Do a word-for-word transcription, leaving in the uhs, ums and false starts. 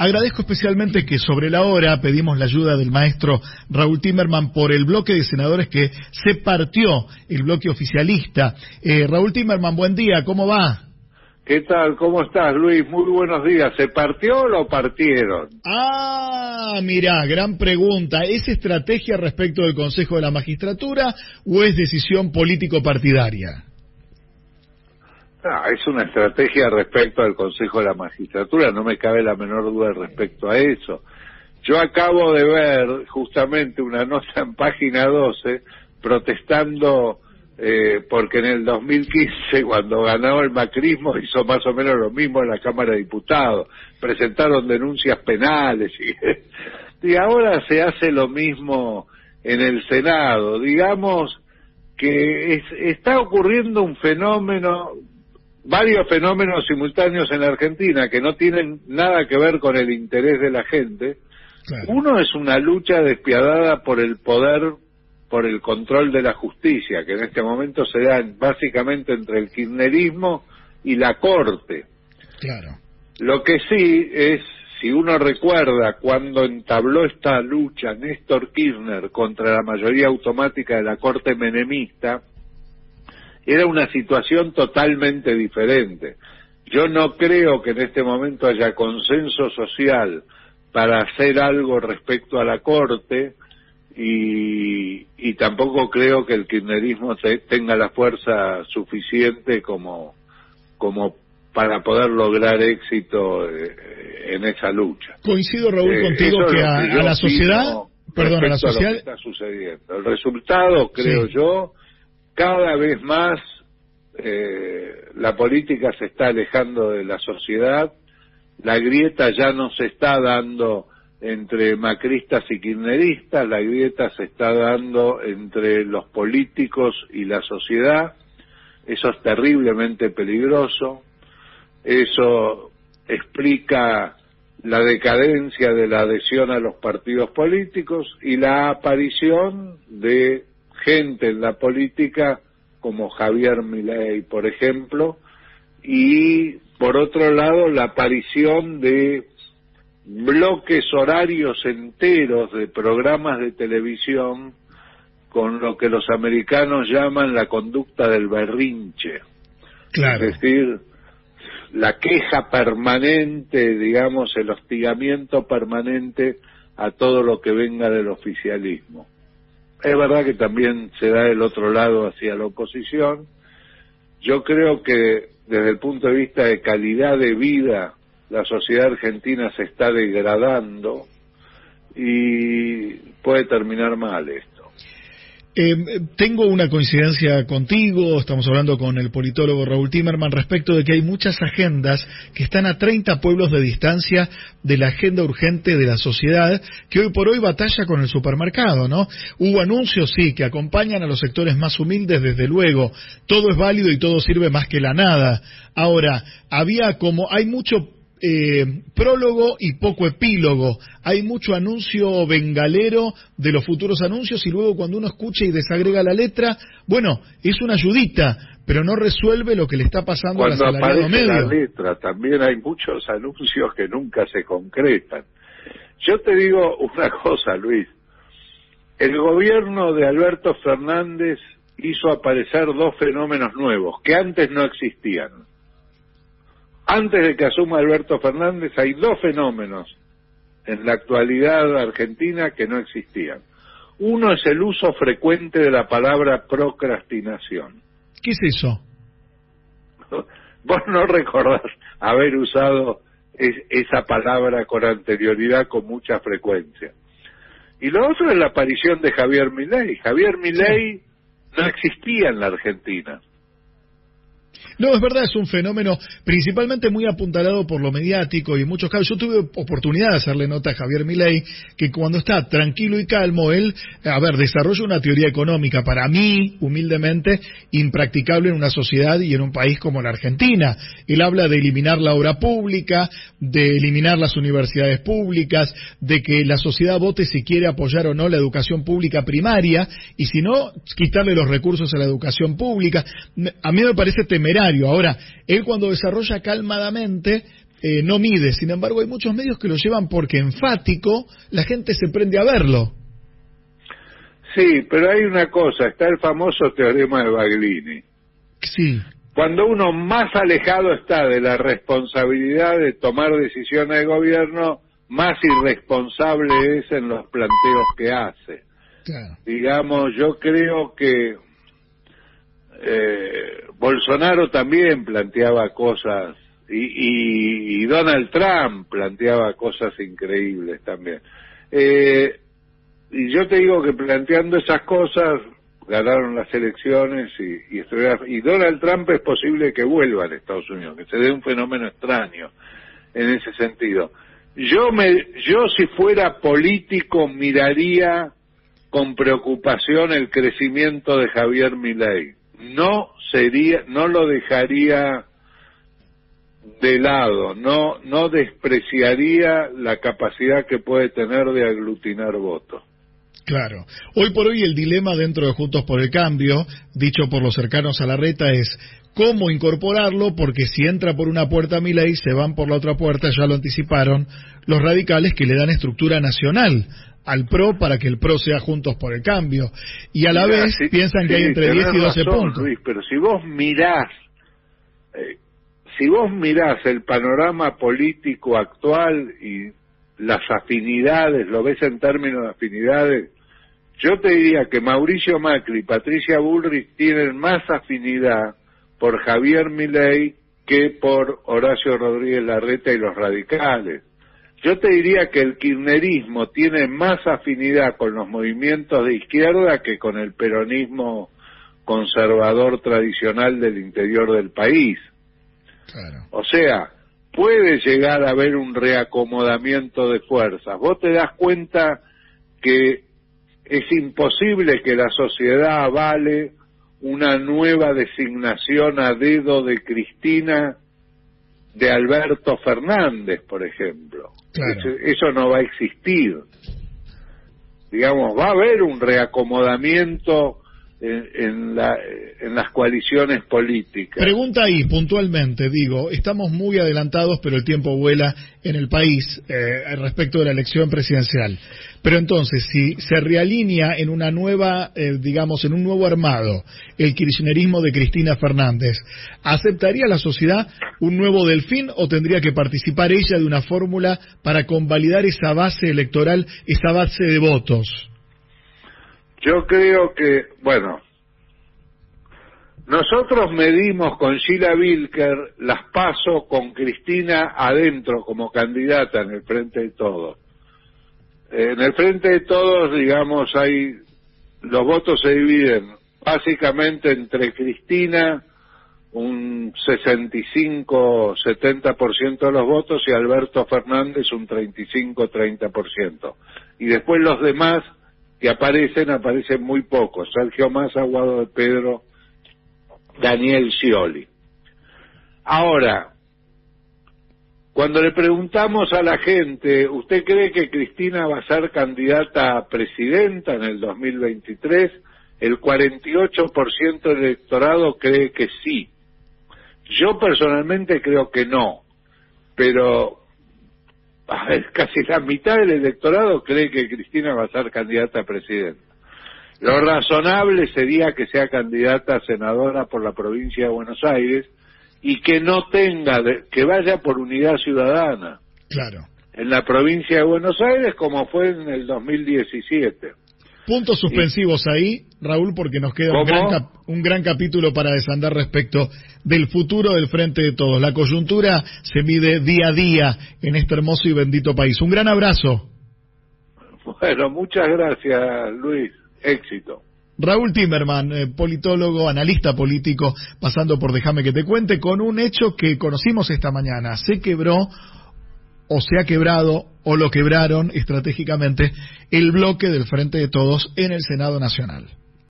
Agradezco especialmente que sobre la hora pedimos la ayuda del maestro Raúl Timerman por el bloque de senadores que se partió, el bloque oficialista. Eh, Raúl Timerman, buen día, ¿cómo va? ¿Qué tal? ¿Cómo estás, Luis? Muy buenos días. ¿Se partió o lo partieron? Ah, mirá, gran pregunta. ¿Es estrategia respecto del Consejo de la Magistratura o es decisión político-partidaria? Ah, es una estrategia respecto al Consejo de la Magistratura, no me cabe la menor duda respecto a eso. Yo acabo de ver justamente una nota en Página doce protestando eh, porque en el dos mil quince, cuando ganó el macrismo, hizo más o menos lo mismo en la Cámara de Diputados, presentaron denuncias penales y, y ahora se hace lo mismo en el Senado. Digamos que es, está ocurriendo un fenómeno, varios fenómenos simultáneos en la Argentina que no tienen nada que ver con el interés de la gente. Claro. Uno es una lucha despiadada por el poder, por el control de la justicia, que en este momento se da básicamente entre el kirchnerismo y la Corte. Claro. Lo que sí es, si uno recuerda cuando entabló esta lucha Néstor Kirchner contra la mayoría automática de la Corte menemista, era una situación totalmente diferente. Yo no creo que en este momento haya consenso social para hacer algo respecto a la Corte y, y tampoco creo que el kirchnerismo te, tenga la fuerza suficiente como, como para poder lograr éxito eh, en esa lucha. Coincido, Raúl, eh, contigo que a, que a la sociedad, perdón, a la sociedad, a lo que está sucediendo. El resultado, creo sí. yo, cada vez más eh, la política se está alejando de la sociedad, la grieta ya no se está dando entre macristas y kirchneristas, la grieta se está dando entre los políticos y la sociedad. Eso es terriblemente peligroso, eso explica la decadencia de la adhesión a los partidos políticos y la aparición de gente en la política como Javier Milei, por ejemplo, y por otro lado la aparición de bloques horarios enteros de programas de televisión con lo que los americanos llaman la conducta del berrinche. Claro. Es decir, la queja permanente, digamos, el hostigamiento permanente a todo lo que venga del oficialismo. Es verdad que también se da el otro lado hacia la oposición. Yo creo que desde el punto de vista de calidad de vida, la sociedad argentina se está degradando y puede terminar mal esto. Eh, tengo una coincidencia contigo, estamos hablando con el politólogo Raúl Timerman respecto de que hay muchas agendas que están a treinta pueblos de distancia de la agenda urgente de la sociedad que hoy por hoy batalla con el supermercado, ¿no? Hubo anuncios, sí, que acompañan a los sectores más humildes, desde luego, todo es válido y todo sirve más que la nada. Ahora, había como, hay mucho Eh, prólogo y poco epílogo. Hay mucho anuncio bengalero de los futuros anuncios y luego cuando uno escucha y desagrega la letra, bueno, es una ayudita, pero no resuelve lo que le está pasando cuando al asalariado aparece medio. La letra, también hay muchos anuncios que nunca se concretan. Yo te digo una cosa, Luis. El gobierno de Alberto Fernández hizo aparecer dos fenómenos nuevos que antes no existían. Antes de que asuma Alberto Fernández hay dos fenómenos en la actualidad argentina que no existían. Uno es el uso frecuente de la palabra procrastinación. ¿Qué es eso? Vos no recordás haber usado es, esa palabra con anterioridad con mucha frecuencia. Y lo otro es la aparición de Javier Milei. Javier Milei sí. no existía en la Argentina. No, es verdad, es un fenómeno principalmente muy apuntalado por lo mediático y en muchos casos. Yo tuve oportunidad de hacerle nota a Javier Milei que cuando está tranquilo y calmo, él, a ver, desarrolla una teoría económica, para mí, humildemente, impracticable en una sociedad y en un país como la Argentina. Él habla de eliminar la obra pública, de eliminar las universidades públicas, de que la sociedad vote si quiere apoyar o no la educación pública primaria y si no, quitarle los recursos a la educación pública. A mí me parece temerario. Ahora, él cuando desarrolla calmadamente eh, no mide. Sin embargo, hay muchos medios que lo llevan porque enfático la gente se prende a verlo. Sí, pero hay una cosa, está el famoso teorema de Baglini. Sí. Cuando uno más alejado está de la responsabilidad de tomar decisiones de gobierno, más irresponsable es en los planteos que hace. Claro. Digamos, yo creo que eh, Bolsonaro también planteaba cosas, y, y, y Donald Trump planteaba cosas increíbles también. Eh, y yo te digo que planteando esas cosas, ganaron las elecciones y, y, y Donald Trump es posible que vuelva a Estados Unidos, que se dé un fenómeno extraño en ese sentido. Yo me, yo si fuera político miraría con preocupación el crecimiento de Javier Milei. No sería, no lo dejaría de lado, no, no despreciaría la capacidad que puede tener de aglutinar votos. Claro. Hoy por hoy el dilema dentro de Juntos por el Cambio, dicho por los cercanos a Larreta, es cómo incorporarlo, porque si entra por una puerta Milei, se van por la otra puerta, ya lo anticiparon, los radicales que le dan estructura nacional al P R O para que el P R O sea Juntos por el Cambio. Y a la Mira, vez sí, piensan sí, que hay entre diez y doce razón, puntos. Luis, pero si vos mirás, eh, si vos mirás el panorama político actual y las afinidades, lo ves en términos de afinidades, yo te diría que Mauricio Macri y Patricia Bullrich tienen más afinidad por Javier Milei que por Horacio Rodríguez Larreta y los radicales. Yo te diría que el kirchnerismo tiene más afinidad con los movimientos de izquierda que con el peronismo conservador tradicional del interior del país. Claro. O sea, puede llegar a haber un reacomodamiento de fuerzas. Vos te das cuenta que es imposible que la sociedad avale una nueva designación a dedo de Cristina de Alberto Fernández, por ejemplo. Claro. Eso, eso no va a existir. Digamos, va a haber un reacomodamiento en, en, la, en las coaliciones políticas. Pregunta ahí, puntualmente, digo, estamos muy adelantados, pero el tiempo vuela en el país eh, respecto de la elección presidencial. Pero entonces, si se realinea en una nueva, eh, digamos, en un nuevo armado, el kirchnerismo de Cristina Fernández, ¿aceptaría la sociedad un nuevo Delfín o tendría que participar ella de una fórmula para convalidar esa base electoral, esa base de votos? Yo creo que, bueno, nosotros medimos con Sheila Wilker las PASO con Cristina adentro como candidata en el Frente de Todos. En el Frente de Todos, digamos, hay los votos se dividen básicamente entre Cristina, un sesenta y cinco a setenta por ciento de los votos, y Alberto Fernández un treinta y cinco a treinta por ciento. Y después los demás que aparecen, aparecen muy pocos: Sergio Massa, Guado de Pedro, Daniel Scioli. Ahora, cuando le preguntamos a la gente, ¿usted cree que Cristina va a ser candidata a presidenta en el dos mil veintitrés? El cuarenta y ocho por ciento del electorado cree que sí. Yo personalmente creo que no, pero a ver, casi la mitad del electorado cree que Cristina va a ser candidata a presidenta. Lo razonable sería que sea candidata a senadora por la provincia de Buenos Aires y que no tenga, de, que vaya por unidad ciudadana. Claro. En la provincia de Buenos Aires, como fue en el dos mil diecisiete. Puntos suspensivos y, ahí, Raúl, porque nos queda un gran, cap, un gran capítulo para desandar respecto del futuro del Frente de Todos. La coyuntura se mide día a día en este hermoso y bendito país. Un gran abrazo. Bueno, muchas gracias, Luis. Éxito. Raúl Timerman, eh, politólogo, analista político, pasando por Déjame que te cuente, con un hecho que conocimos esta mañana. Se quebró, o se ha quebrado, o lo quebraron estratégicamente, el bloque del Frente de Todos en el Senado Nacional.